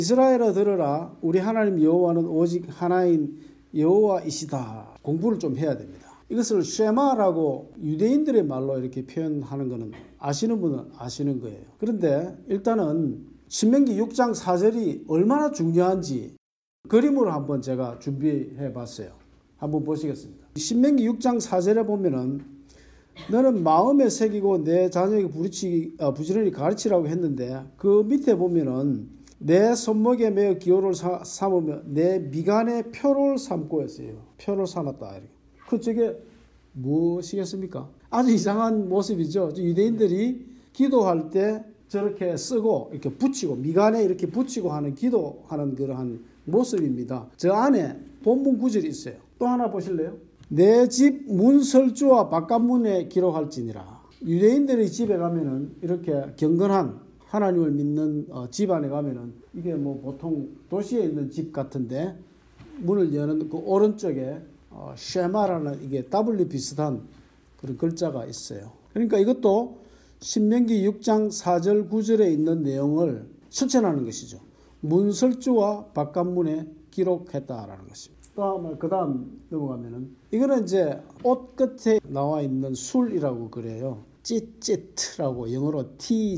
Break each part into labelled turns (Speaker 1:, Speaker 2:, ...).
Speaker 1: 이스라엘아 들으라, 우리 하나님 여호와는 오직 하나인 여호와이시다. 공부를 좀 해야 됩니다. 이것을 쉐마라고 유대인들의 말로 이렇게 표현하는 것은 아시는 분은 아시는 거예요. 그런데 일단은 신명기 6장 4절이 얼마나 중요한지 그림으로 한번 제가 준비해 봤어요. 한번 보시겠습니다. 신명기 6장 4절에 보면은 너는 마음에 새기고 내 자녀에게 부지런히 가르치라고 했는데 그 밑에 보면은 내 손목에 매어 기호를 삼으며 내 미간에 표를 삼고 했어요. 표를 삼았다. 이렇게. 저게 무엇이겠습니까? 아주 이상한 모습이죠. 유대인들이 기도할 때 저렇게 쓰고 이렇게 붙이고 미간에 이렇게 붙이고 하는 기도하는 그러한 모습입니다. 저 안에 본문 구절이 있어요. 또 하나 보실래요? 내 집 문설주와 바깥문에 기록할지니라. 유대인들의 집에 가면은 이렇게 경건한 하나님을 믿는 집 안에 가면은 이게 뭐 보통 도시에 있는 집 같은데 문을 여는 그 오른쪽에 쉐마라는 이게 W 비슷한 그런 글자가 있어요. 그러니까 이것도 신명기 6장 4절 9절에 있는 내용을 실천하는 것이죠. 문설주와 바깥문에 기록했다라는 것입니다. 그 다음 넘어가면은 이거는 이제 옷 끝에 나와 있는 술이라고 그래요. 찌찌트라고 영어로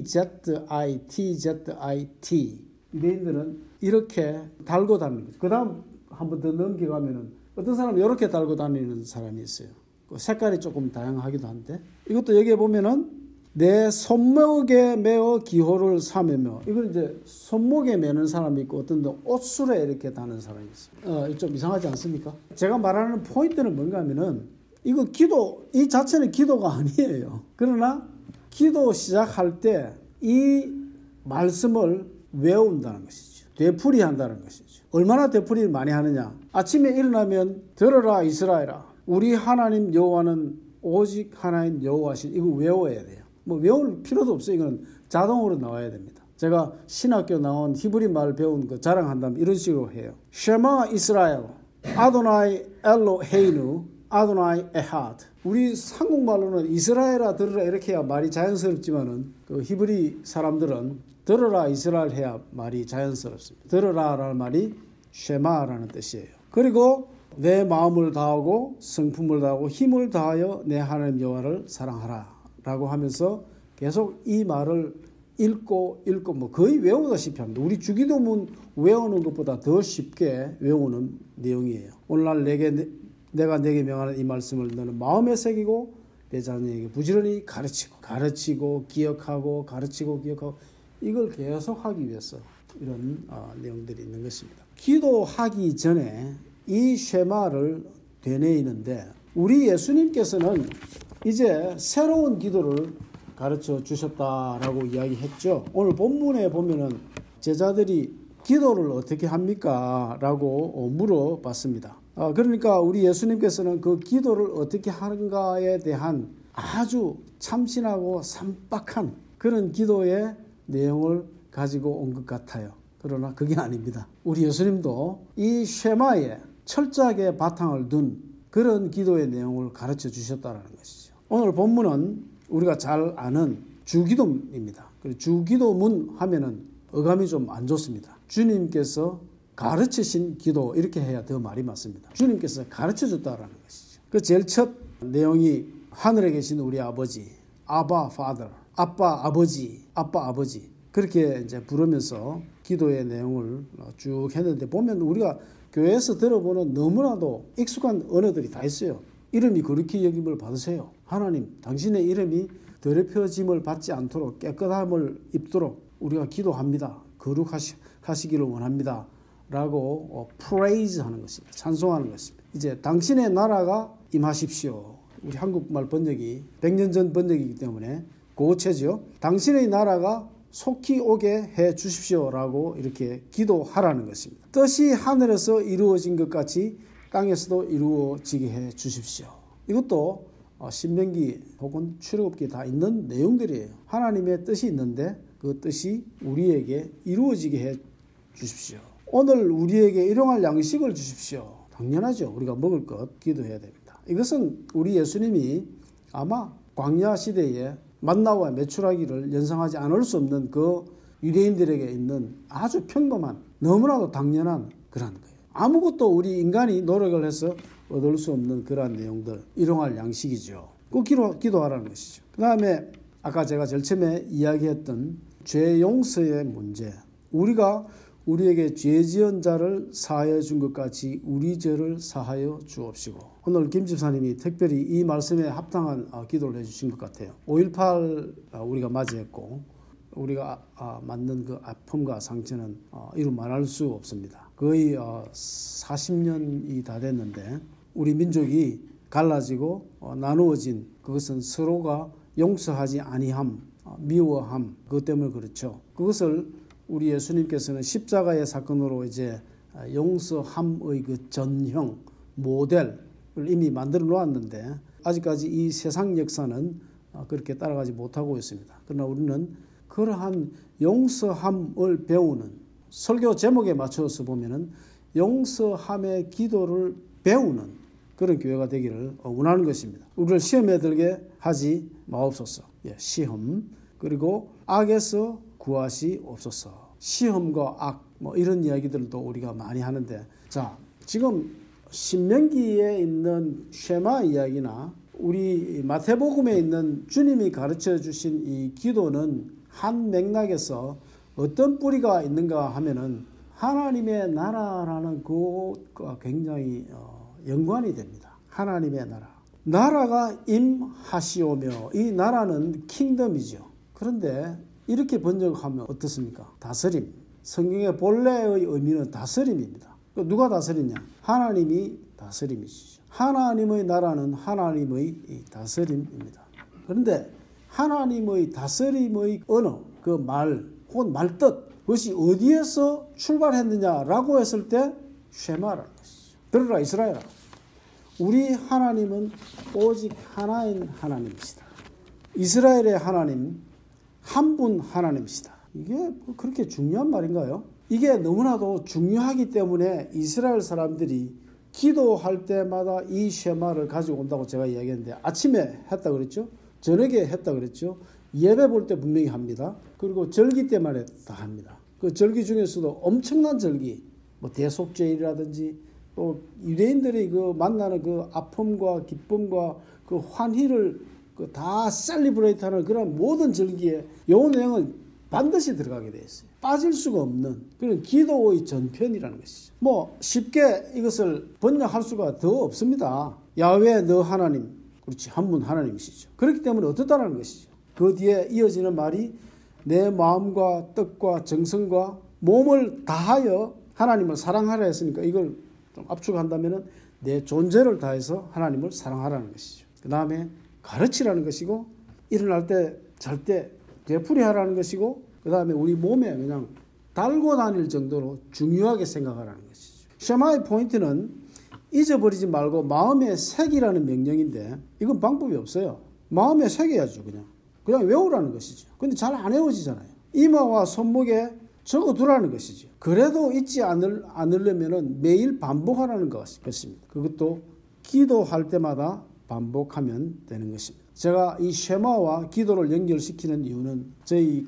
Speaker 1: TZIT. 유대인들은 이렇게 달고 다니는 거죠. 그 다음 한번 더 넘겨가면은 어떤 사람은 이렇게 달고 다니는 사람이 있어요. 그 색깔이 조금 다양하기도 한데 이것도 여기에 보면은 내 손목에 매어 기호를 삼으며 이건 이제 손목에 매는 사람이 있고 어떤 데 옷술에 이렇게 다는 사람이 있어요. 좀 이상하지 않습니까? 제가 말하는 포인트는 뭔가 하면은 이거 이 자체는 기도가 아니에요. 그러나 기도 시작할 때 이 말씀을 외운다는 것이죠. 되풀이한다는 것이죠. 얼마나 되풀이를 많이 하느냐. 아침에 일어나면 들어라 이스라엘아, 우리 하나님 여호와는 오직 하나님 여호와신. 이거 외워야 돼요. 뭐 외울 필요도 없어요. 이건 자동으로 나와야 됩니다. 제가 신학교 나온 히브리 말 배운 거 자랑한다면 이런 식으로 해요. 쉐마 이스라엘 아도나이 엘로헤이누 아도나이 에하드. 우리 한국말로는 이스라엘아 들으라 이렇게 해야 말이 자연스럽지만은 그 히브리 사람들은 들으라 이스라엘 해야 말이 자연스럽습니다. 들으라라는 말이 쉐마라는 뜻이에요. 그리고 내 마음을 다하고 성품을 다하고 힘을 다하여 내 하나님 여호와를 사랑하라 라고 하면서 계속 이 말을 읽고 뭐 거의 외우다시피 합니다. 우리 주기도문 외우는 것보다 더 쉽게 외우는 내용이에요. 오늘날 내가 내게 명하는 이 말씀을 너는 마음에 새기고 내 자녀에게 부지런히 가르치고 기억하고 이걸 계속 하기 위해서 이런 내용들이 있는 것입니다. 기도하기 전에 이 쉐마를 되뇌이는데 우리 예수님께서는 이제 새로운 기도를 가르쳐 주셨다라고 이야기했죠. 오늘 본문에 보면은 제자들이 기도를 어떻게 합니까? 라고 물어봤습니다. 그러니까 우리 예수님께서는 그 기도를 어떻게 하는가에 대한 아주 참신하고 산박한 그런 기도의 내용을 가지고 온 것 같아요. 그러나 그게 아닙니다. 우리 예수님도 이 쉐마에 철저하게 바탕을 둔 그런 기도의 내용을 가르쳐 주셨다는 것이죠. 오늘 본문은 우리가 잘 아는 주기도입니다. 주기도문 하면은 어감이 좀 안 좋습니다. 주님께서 가르치신 기도 이렇게 해야 더 말이 맞습니다. 주님께서 가르쳐 줬다라는 것이죠. 그 제일 첫 내용이 하늘에 계신 우리 아버지, 아바 파더, 아빠 아버지 그렇게 이제 부르면서 기도의 내용을 쭉 했는데 보면 우리가 교회에서 들어보는 너무나도 익숙한 언어들이 다 있어요. 이름이 거룩히 여김을 받으세요. 하나님, 당신의 이름이 더럽혀짐을 받지 않도록 깨끗함을 입도록 우리가 기도합니다. 거룩하시기를 원합니다. 라고 praise 하는 것입니다. 찬송하는 것입니다. 이제 당신의 나라가 임하십시오. 우리 한국말 번역이 100년 전 번역이기 때문에 고체죠. 당신의 나라가 속히 오게 해 주십시오라고 이렇게 기도하라는 것입니다. 뜻이 하늘에서 이루어진 것 같이 땅에서도 이루어지게 해 주십시오. 이것도 신명기 혹은 출애굽기 다 있는 내용들이에요. 하나님의 뜻이 있는데 그 뜻이 우리에게 이루어지게 해 주십시오. 오늘 우리에게 일용할 양식을 주십시오. 당연하죠. 우리가 먹을 것 기도해야 됩니다. 이것은 우리 예수님이 아마 광야 시대에 만나와 메추라기를 연상하지 않을 수 없는 그 유대인들에게 있는 아주 평범한 너무나도 당연한 그런 거예요. 아무것도 우리 인간이 노력을 해서 얻을 수 없는 그러한 내용들, 일용할 양식이죠. 꼭 기도하라는 것이죠. 그 다음에 아까 제가 제일 처음에 이야기했던 죄 용서의 문제. 우리가 우리에게 죄 지은 자를 사하여 준 것 같이 우리 죄를 사하여 주옵시고. 오늘 김 집사님이 특별히 이 말씀에 합당한 기도를 해주신 것 같아요. 5.18 우리가 맞이했고 우리가 맞는 그 아픔과 상처는 이루 말할 수 없습니다. 거의 40년이 다 됐는데 우리 민족이 갈라지고 나누어진 그것은 서로가 용서하지 아니함, 미워함, 그것 때문에 그렇죠. 그것을 우리 예수님께서는 십자가의 사건으로 이제 용서함의 그 전형, 모델을 이미 만들어 놓았는데 아직까지 이 세상 역사는 그렇게 따라가지 못하고 있습니다. 그러나 우리는 그러한 용서함을 배우는 설교 제목에 맞춰서 보면은 용서함의 기도를 배우는 그런 교회가 되기를 원하는 것입니다. 우리를 시험에 들게 하지 마옵소서. 시험, 그리고 악에서 구하시옵소서. 시험과 악, 이런 이야기들도 우리가 많이 하는데, 자, 지금 신명기에 있는 쉐마 이야기나 우리 마태복음에 있는 주님이 가르쳐 주신 이 기도는 한 맥락에서 어떤 뿌리가 있는가 하면은 하나님의 나라라는 그것과 굉장히 연관이 됩니다. 하나님의 나라. 나라가 임하시오며, 이 나라는 킹덤이죠. 그런데 이렇게 번역하면 어떻습니까? 다스림. 성경의 본래의 의미는 다스림입니다. 누가 다스리냐? 하나님이 다스림이시죠. 하나님의 나라는 하나님의 다스림입니다. 그런데 하나님의 다스림의 언어, 그 말, 혹은 말뜻, 그것이 어디에서 출발했느냐라고 했을 때 쉐마라는 것이죠. 들으라 이스라엘아, 우리 하나님은 오직 하나인 하나님이시다. 이스라엘의 하나님, 한 분 하나님이시다. 이게 그렇게 중요한 말인가요? 이게 너무나도 중요하기 때문에 이스라엘 사람들이 기도할 때마다 이 쉐마를 가지고 온다고 제가 이야기했는데, 아침에 했다 그랬죠? 저녁에 했다 그랬죠? 예배 볼 때 분명히 합니다. 그리고 절기 때만 다 합니다. 그 절기 중에서도 엄청난 절기, 대속제일이라든지 또 유대인들이 그 만나는 그 아픔과 기쁨과 그 환희를 다 셀리브레이트하는 그런 모든 절기에 요 내용은 반드시 들어가게 되어 있어요. 빠질 수가 없는 그런 기도의 전편이라는 것이죠. 쉽게 이것을 번역할 수가 더 없습니다. 야훼 너 하나님, 그렇지, 한 분 하나님이시죠. 그렇기 때문에 어떻다라는 것이죠. 그 뒤에 이어지는 말이 내 마음과 뜻과 정성과 몸을 다하여 하나님을 사랑하라 했으니까 이걸 좀 압축한다면 내 존재를 다해서 하나님을 사랑하라는 것이죠. 그 다음에 가르치라는 것이고, 일어날 때 잘 때 되풀이하라는 것이고, 그 다음에 우리 몸에 그냥 달고 다닐 정도로 중요하게 생각하라는 것이죠. 쉐마의 포인트는 잊어버리지 말고 마음에 새기라는 명령인데, 이건 방법이 없어요. 마음에 새겨야죠. 그냥 외우라는 것이죠. 근데 잘 안 외워지잖아요. 이마와 손목에 적어두라는 것이죠. 그래도 잊지 않으려면 매일 반복하라는 것입니다. 그것도 기도할 때마다 반복하면 되는 것입니다. 제가 이 쉐마와 기도를 연결시키는 이유는 저희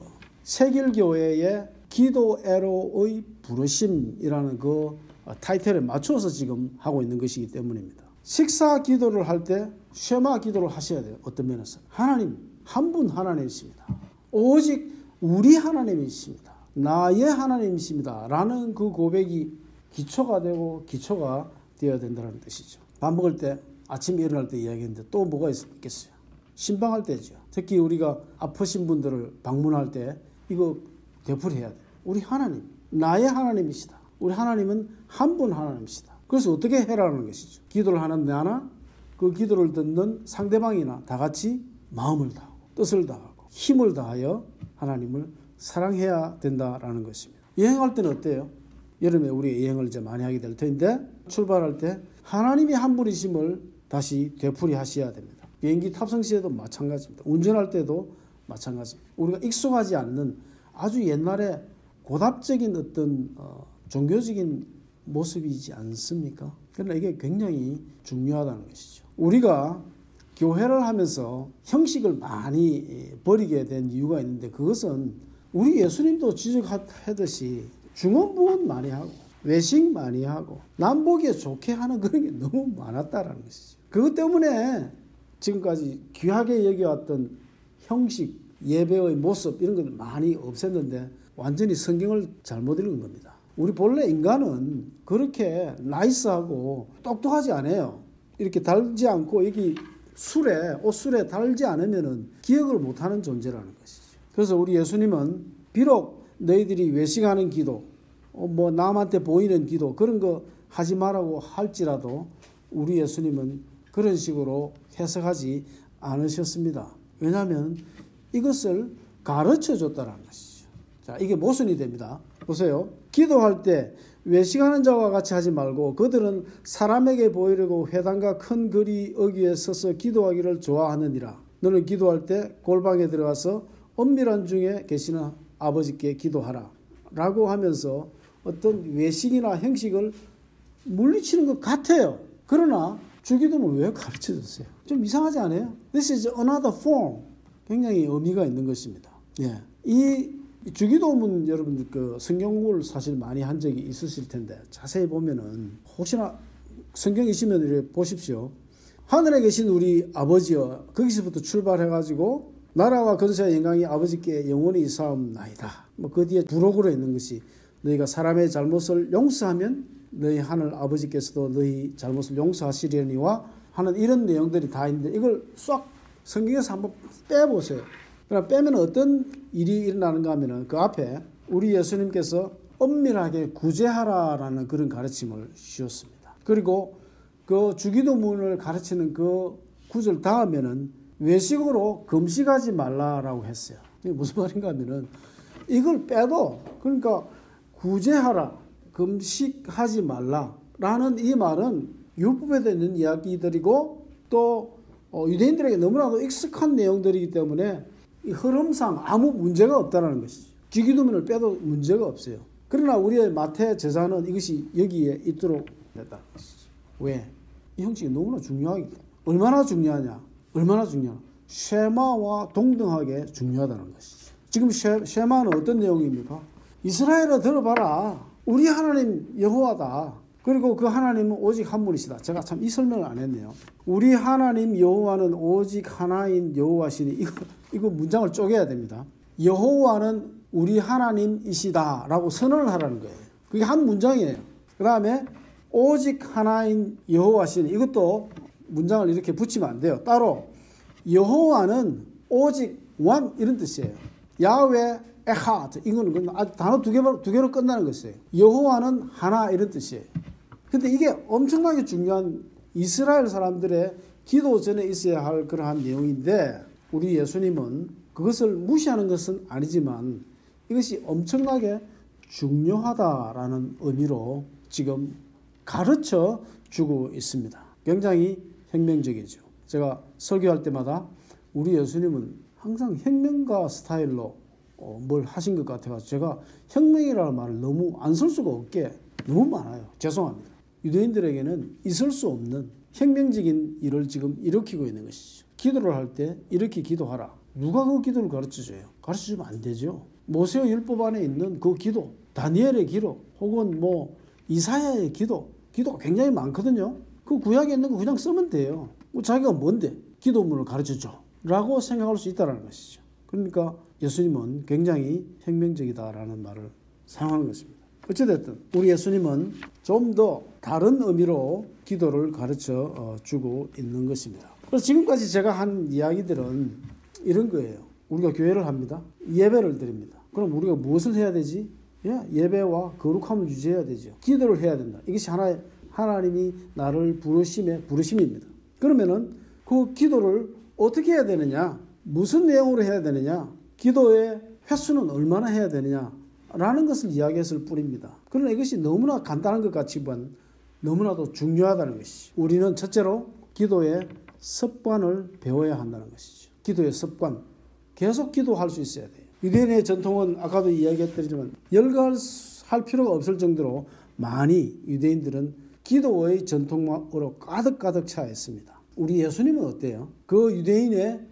Speaker 1: 세길교회의 기도애로의 부르심이라는 그 타이틀에 맞춰서 지금 하고 있는 것이기 때문입니다. 식사 기도를 할 때 쉐마 기도를 하셔야 돼요. 어떤 면에서 하나님, 한 분 하나님이십니다. 오직 우리 하나님이십니다. 나의 하나님이십니다. 라는 그 고백이 기초가 되고 기초가 되어야 된다는 뜻이죠. 밥 먹을 때, 아침에 일어날 때 이야기했는데 또 뭐가 있겠어요? 신방할 때죠. 특히 우리가 아프신 분들을 방문할 때 이거 되풀이해야 돼요. 우리 하나님, 나의 하나님이시다. 우리 하나님은 한 분 하나님이시다. 그래서 어떻게 해라는 것이죠. 기도를 하는 나나 그 기도를 듣는 상대방이나 다 같이 마음을 다하고 뜻을 다하고 힘을 다하여 하나님을 사랑해야 된다라는 것입니다. 여행할 때는 어때요? 여름에 우리 여행을 이제 많이 하게 될 텐데, 출발할 때 하나님이 한 분이심을 다시 되풀이하셔야 됩니다. 비행기 탑승 시에도 마찬가지입니다. 운전할 때도 마찬가지입니다. 우리가 익숙하지 않는 아주 옛날에 고답적인 어떤 종교적인 모습이지 않습니까? 그러나 이게 굉장히 중요하다는 것이죠. 우리가 교회를 하면서 형식을 많이 버리게 된 이유가 있는데, 그것은 우리 예수님도 지적하듯이 중언부언 많이 하고 외식 많이 하고 남 보기에 좋게 하는 그런 게 너무 많았다라는 것이죠. 그것 때문에 지금까지 귀하게 여겨왔던 형식, 예배의 모습 이런 것들 많이 없앴는데 완전히 성경을 잘못 읽은 겁니다. 우리 본래 인간은 그렇게 나이스하고 똑똑하지 않아요. 이렇게 달지 않고 여기 옷술에 달지 않으면은 기억을 못하는 존재라는 것이죠. 그래서 우리 예수님은 비록 너희들이 외식하는 기도, 뭐 남한테 보이는 기도 그런 거 하지 말라고 할지라도 우리 예수님은 그런 식으로 해석하지 않으셨습니다. 왜냐하면 이것을 가르쳐 줬다는 것이죠. 자, 이게 모순이 됩니다. 보세요. 기도할 때 외식하는 자와 같이 하지 말고 그들은 사람에게 보이려고 회당과 큰 거리 어귀에 서서 기도하기를 좋아하느니라. 너는 기도할 때 골방에 들어가서 엄밀한 중에 계시는 아버지께 기도하라. 라고 하면서 어떤 외식이나 형식을 물리치는 것 같아요. 그러나 주기도문을 왜 가르쳐줬어요? 좀 이상하지 않아요? This is another form. 굉장히 의미가 있는 것입니다. 예. 이 주기도문 여러분들 그 성경 공부를 사실 많이 한 적이 있으실 텐데 자세히 보면은 혹시나 성경이시면 이렇게 보십시오. 하늘에 계신 우리 아버지여 거기서부터 출발해가지고 나라와 권세와 영광이 아버지께 영원히 있사옵나이다. 뭐 그 뒤에 부록으로 있는 것이 너희가 사람의 잘못을 용서하면 너희 하늘 아버지께서도 너희 잘못을 용서하시려니와 하는 이런 내용들이 다 있는데 이걸 쏙 성경에서 한번 빼보세요. 그럼 빼면 어떤 일이 일어나는가 하면은 그 앞에 우리 예수님께서 엄밀하게 구제하라라는 그런 가르침을 주셨습니다. 그리고 그 주기도문을 가르치는 그 구절 다음에는 외식으로 금식하지 말라라고 했어요. 이게 무슨 말인가 하면은 이걸 빼도 그러니까 구제하라, 금식하지 말라라는 이 말은 율법에 있는 이야기들이고 또 유대인들에게 너무나도 익숙한 내용들이기 때문에 이 흐름상 아무 문제가 없다는 것이죠. 주기도문을 빼도 문제가 없어요. 그러나 우리의 마태 제사는 이것이 여기에 있도록 됐다는 것이죠. 왜? 이 형식이 너무나 중요하기 때문에. 얼마나 중요하냐? 얼마나 중요하냐? 쉐마와 동등하게 중요하다는 것이죠. 지금 쉐마는 어떤 내용입니까? 이스라엘아 들어봐라. 우리 하나님 여호와다. 그리고 그 하나님은 오직 한 분이시다. 제가 참 이 설명을 안 했네요. 우리 하나님 여호와는 오직 하나인 여호와시니 이거 문장을 쪼개야 됩니다. 여호와는 우리 하나님이시다라고 선언을 하라는 거예요. 그게 한 문장이에요. 그 다음에 오직 하나인 여호와시니 이것도 문장을 이렇게 붙이면 안 돼요. 따로 여호와는 오직 one 이런 뜻이에요. 야훼 에하드 이거는 단어 두 개로 끝나는 것이에요. 여호와는 하나 이런 뜻이에요. 근데 이게 엄청나게 중요한 이스라엘 사람들의 기도 전에 있어야 할 그러한 내용인데 우리 예수님은 그것을 무시하는 것은 아니지만 이것이 엄청나게 중요하다라는 의미로 지금 가르쳐 주고 있습니다. 굉장히 혁명적이죠. 제가 설교할 때마다 우리 예수님은 항상 혁명가 스타일로 뭘 하신 것 같아가지고 제가 혁명이라는 말을 너무 안 쓸 수가 없게 너무 많아요. 죄송합니다. 유대인들에게는 있을 수 없는 혁명적인 일을 지금 일으키고 있는 것이죠. 기도를 할 때 이렇게 기도하라. 누가 그 기도를 가르쳐줘요? 가르쳐주면 안 되죠. 모세의 율법 안에 있는 그 기도, 다니엘의 기도, 혹은 뭐 이사야의 기도가 굉장히 많거든요. 그 구약에 있는 거 그냥 쓰면 돼요. 자기가 뭔데 기도문을 가르쳐줘 라고 생각할 수 있다는 것이죠. 그러니까 예수님은 굉장히 혁명적이다라는 말을 사용하는 것입니다. 어찌됐든 우리 예수님은 좀 더 다른 의미로 기도를 가르쳐 주고 있는 것입니다. 그래서 지금까지 제가 한 이야기들은 이런 거예요. 우리가 교회를 합니다. 예배를 드립니다. 그럼 우리가 무엇을 해야 되지? 예배와 거룩함을 유지해야 되죠. 기도를 해야 된다. 이것이 하나님이 나를 부르심입니다. 그러면은 그 기도를 어떻게 해야 되느냐? 무슨 내용으로 해야 되느냐? 기도의 횟수는 얼마나 해야 되느냐라는 것을 이야기했을 뿐입니다. 그러나 이것이 너무나 간단한 것 같지만 너무나도 중요하다는 것이죠. 우리는 첫째로 기도의 습관을 배워야 한다는 것이죠. 기도의 습관. 계속 기도할 수 있어야 돼요. 유대인의 전통은 아까도 이야기했지만 열거할 필요가 없을 정도로 많이 유대인들은 기도의 전통으로 가득 차 있습니다. 우리 예수님은 어때요? 그 유대인의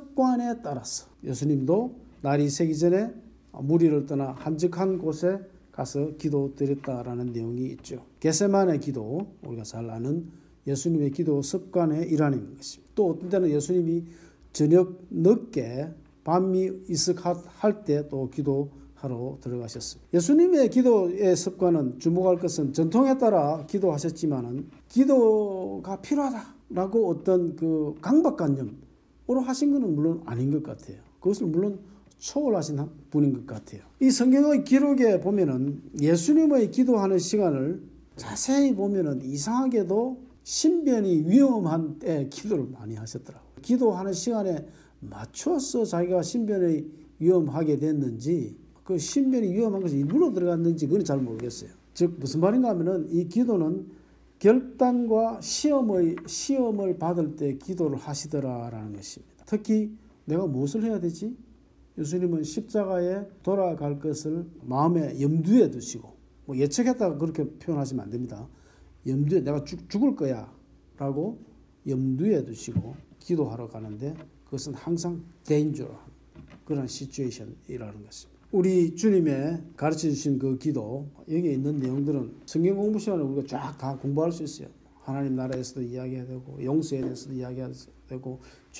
Speaker 1: 습관에 따라서 예수님도 날이 새기 전에 무리를 떠나 한적한 곳에 가서 기도 드렸다라는 내용이 있죠. 겟세마네 기도, 우리가 잘 아는 예수님의 기도 습관의 일환인 것입니다. 또 어떤 때는 예수님이 저녁 늦게 밤이 이슥할 때 또 기도하러 들어가셨습니다. 예수님의 기도의 습관은 주목할 것은 전통에 따라 기도하셨지만은 기도가 필요하다라고 어떤 그 강박관념으로 하신 것은 물론 아닌 것 같아요. 그것을 물론 초월하신 분인 것 같아요. 이 성경의 기록에 보면은 예수님의 기도하는 시간을 자세히 보면은 이상하게도 신변이 위험한 때 기도를 많이 하셨더라고요. 기도하는 시간에 맞춰서 자기가 신변이 위험하게 됐는지 그 신변이 위험한 것이 일부러 들어갔는지 그건 잘 모르겠어요. 즉 무슨 말인가 하면은 이 기도는 결단과 시험을 받을 때 기도를 하시더라라는 것입니다. 특히 내가 무엇을 해야 되지? 예수님은 십자가에 돌아갈 것을 마음에 염두에 두시고 뭐 예측했다가 그렇게 표현하시면 안 됩니다. 염두에 내가 죽을 거야 라고 염두에 두시고 기도하러 가는데 그것은 항상 dangerous 그런 시츄에이션이라는 것입니다. 우리 주님의 가르쳐 주신 그 기도 여기에 있는 내용들은 성경 공부 시간에 우리가 쫙 다 공부할 수 있어요. 하나님 나라에서도 이야기해야 되고 용서에 대해서도 이야기해야 되고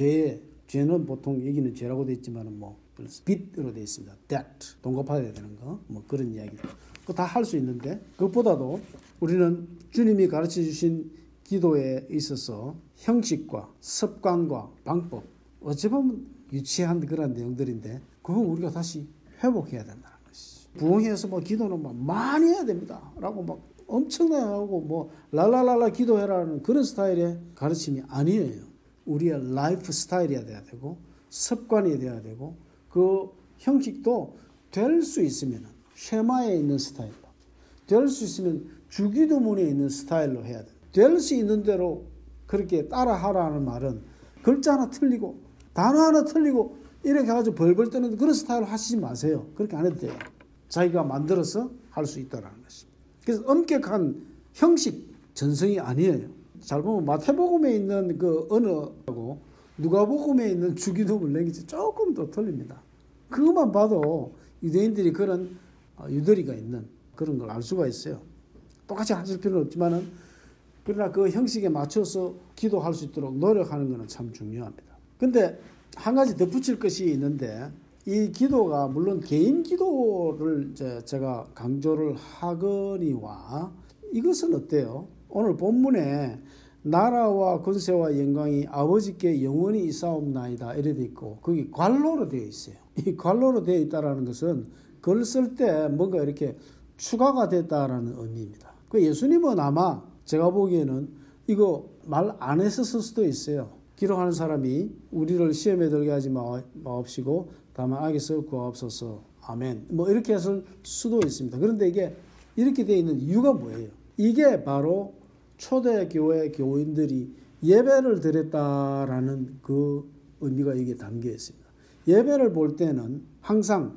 Speaker 1: 죄는 보통 여기는 죄라고 되어 있지만 뭐 빚으로 되어 있습니다. debt 돈 갚아야 되는 거 뭐 그런 이야기들 그거 다 할 수 있는데 그것보다도 우리는 주님이 가르쳐 주신 기도에 있어서 형식과 습관과 방법 어찌 보면 유치한 그런 내용들인데 그거 우리가 다시 회복해야 된다는 것이죠. 부흥회에서 뭐 기도는 막 많이 해야 됩니다 라고 막 엄청나게 하고 뭐 랄랄랄라 기도해라는 그런 스타일의 가르침이 아니에요. 우리의 라이프 스타일이어야 돼야 되고 습관이 돼야 되고 그 형식도 될 수 있으면 쉐마에 있는 스타일로 될 수 있으면 주기도문에 있는 스타일로 해야 돼. 될 수 있는 대로 그렇게 따라하라는 말은 글자 하나 틀리고 단어 하나 틀리고 이렇게 해가지고 벌벌 떠는 그런 스타일로 하시지 마세요. 그렇게 안 해도 돼요. 자기가 만들어서 할 수 있다는 것입니다. 그래서 엄격한 형식 전성이 아니에요. 잘 보면 마태복음에 있는 그 언어하고 누가복음에 있는 주기도문 랭귀지 조금 더 틀립니다. 그것만 봐도 유대인들이 그런 유도리가 있는 그런 걸 알 수가 있어요. 똑같이 하실 필요는 없지만은 그러나 그 형식에 맞춰서 기도할 수 있도록 노력하는 것은 참 중요합니다. 근데 한 가지 덧붙일 것이 있는데 이 기도가 물론 개인 기도를 제가 강조를 하거니와 이것은 어때요? 오늘 본문에 나라와 권세와 영광이 아버지께 영원히 있사옵나이다 이래 돼 있고 거기 괄호로 되어 있어요. 이 괄호로 되어 있다라는 것은 글 쓸 때 뭔가 이렇게 추가가 됐다라는 의미입니다. 그 예수님은 아마 제가 보기에는 이거 말 안 해서 쓸 수도 있어요. 기록하는 사람이 우리를 시험에 들게 하지 마옵시고 다만 악에서 구하옵소서 아멘 뭐 이렇게 했을 수도 있습니다. 그런데 이게 이렇게 되어 있는 이유가 뭐예요? 이게 바로 초대교회 교인들이 예배를 드렸다라는 그 의미가 여기에 담겨 있습니다. 예배를 볼 때는 항상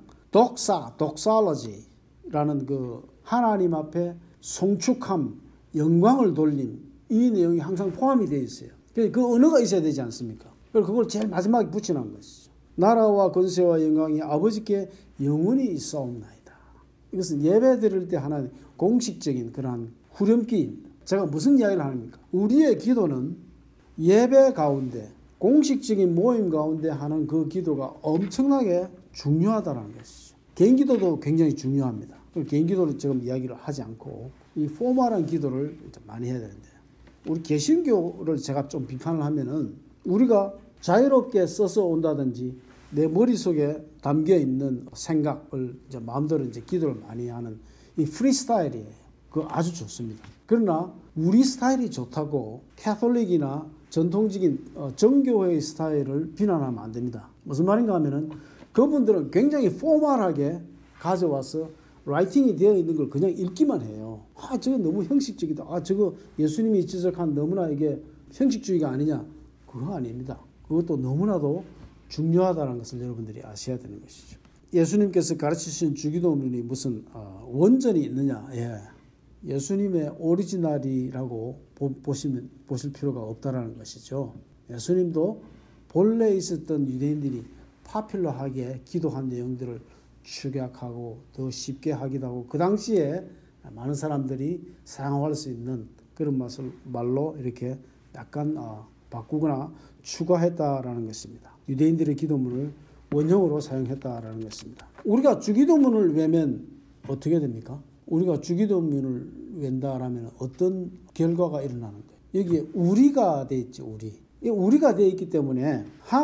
Speaker 1: 독살러지라는 그 하나님 앞에 송축함, 영광을 돌림 이 내용이 항상 포함이 되어 있어요. 그 언어가 있어야 되지 않습니까? 그걸 제일 마지막에 붙여놓은 것이죠. 나라와 권세와 영광이 아버지께 영원히 있사옵나이다. 이것은 예배 드릴 때 하나의 공식적인 그러한 후렴기입니다. 제가 무슨 이야기를 하는입니까? 우리의 기도는 예배 가운데 공식적인 모임 가운데 하는 그 기도가 엄청나게 중요하다는 것이죠. 개인 기도도 굉장히 중요합니다. 개인 기도를 지금 이야기를 하지 않고 이 포멀한 기도를 많이 해야 되는데 우리 개신교를 제가 좀 비판을 하면은 우리가 자유롭게 써서 온다든지 내 머릿속에 담겨있는 생각을 이제 마음대로 이제 기도를 많이 하는 이 프리스타일이에요. 그거 아주 좋습니다. 그러나 우리 스타일이 좋다고 캐톨릭이나 전통적인 정교회의 스타일을 비난하면 안 됩니다. 무슨 말인가 하면은 그분들은 굉장히 포멀하게 가져와서 라이팅이 되어 있는 걸 그냥 읽기만 해요. 저거 너무 형식적이다. 저거 예수님이 지적한 너무나 이게 형식주의가 아니냐. 그거 아닙니다. 그것도 너무나도 중요하다는 것을 여러분들이 아셔야 되는 것이죠. 예수님께서 가르치신 주기도문이 무슨 원전이 있느냐. 예수님의 오리지널이라고 보실 필요가 없다라는 것이죠. 예수님도 본래 있었던 유대인들이 파퓰러하게 기도한 내용들을 축약하고 더 쉽게 하기도 하고 그 당시에 많은 사람들이 사용할 수 있는 그런 말로 이렇게 약간 바꾸거나 추가했다라는 것입니다. 유대인들의 기도문을 원형으로 사용했다라는 것입니다. 우리가 주기도문을 외면 어떻게 됩니까? 우리가 주기도문을 웬다라면 어떤 결과가 일어나는 거예요? 여기에 우리가 돼 있지, 우리. 우리가 돼 있기 때문에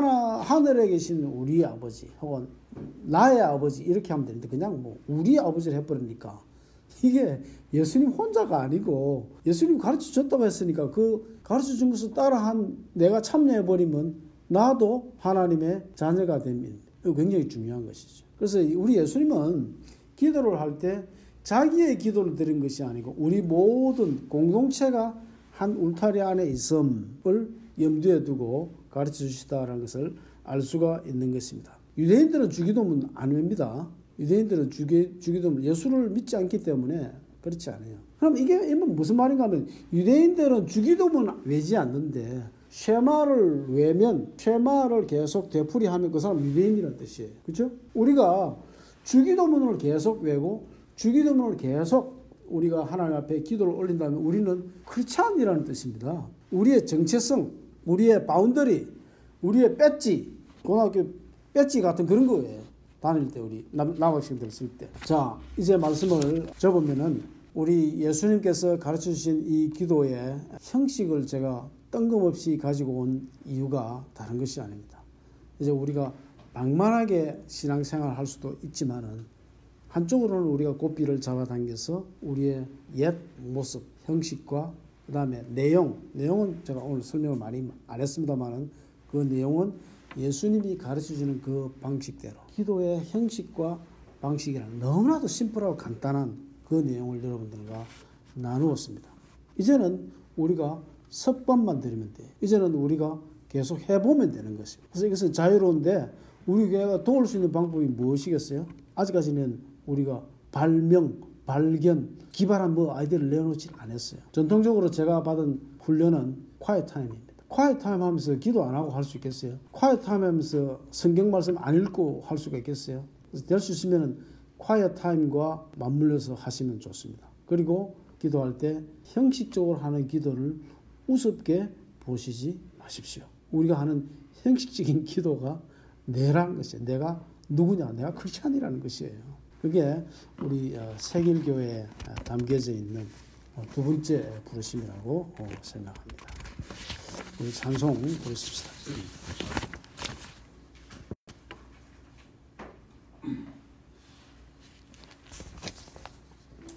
Speaker 1: 하늘에 계신 우리 아버지 혹은 나의 아버지 이렇게 하면 되는데 그냥 뭐 우리 아버지를 해버리니까 이게 예수님 혼자가 아니고 예수님 가르쳐 줬다고 했으니까 그 가르쳐 준 것을 따라한 내가 참여해버리면 나도 하나님의 자녀가 됩니다. 이거 굉장히 중요한 것이죠. 그래서 우리 예수님은 기도를 할 때 자기의 기도를 드린 것이 아니고 우리 모든 공동체가 한 울타리 안에 있음을 염두에 두고 가르쳐 주시다라는 것을 알 수가 있는 것입니다. 유대인들은 주기도문 안 외웁니다. 유대인들은 주기도문 예수를 믿지 않기 때문에 그렇지 않아요. 그럼 이게 무슨 말인가 하면 유대인들은 주기도문 외지 않는데 쉐마를 외면 쉐마를 계속 되풀이하면 그 사람 유대인이라는 뜻이에요. 그렇죠? 우리가 주기도문을 계속 외고 주기도문을 계속 우리가 하나님 앞에 기도를 올린다면 우리는 크리스찬이라는 뜻입니다. 우리의 정체성, 우리의 바운더리, 우리의 배지, 고등학교 배지 같은 그런 거예요. 다닐 때 우리 남학생들 쓸 때. 자, 이제 말씀을 접으면은 우리 예수님께서 가르쳐 주신 이 기도의 형식을 제가 뜬금없이 가지고 온 이유가 다른 것이 아닙니다. 이제 우리가 막만하게 신앙생활을 할 수도 있지만은 한쪽으로는 우리가 고삐를 잡아당겨서 우리의 옛 모습, 형식과 그 다음에 내용은 제가 오늘 설명을 많이 안 했습니다만은 그 내용은 예수님이 가르쳐주는 그 방식대로 기도의 형식과 방식이란 너무나도 심플하고 간단한 그 내용을 여러분들과 나누었습니다. 이제는 우리가 섭반만 드리면 돼요. 이제는 우리가 계속 해보면 되는 것입니다. 그래서 이것은 자유로운데 우리 교회가 도울 수 있는 방법이 무엇이겠어요? 아직까지는 우리가 발견, 기발한 아이디어를 내놓지 않았어요. 전통적으로 제가 받은 훈련은 quiet time입니다. quiet time 하면서 기도 안 하고 할 수 있겠어요? quiet time 하면서 성경 말씀 안 읽고 할 수가 있겠어요? 그래서 될 수 있으면 quiet time과 맞물려서 하시면 좋습니다. 그리고 기도할 때 형식적으로 하는 기도를 우습게 보시지 마십시오. 우리가 하는 형식적인 기도가 내라는 것이에요. 내가 누구냐? 내가 크리스찬이라는 것이에요. 그게 우리 세길교회에 담겨져 있는 두 번째 부르심이라고 생각합니다. 우리 찬송 부르십시다.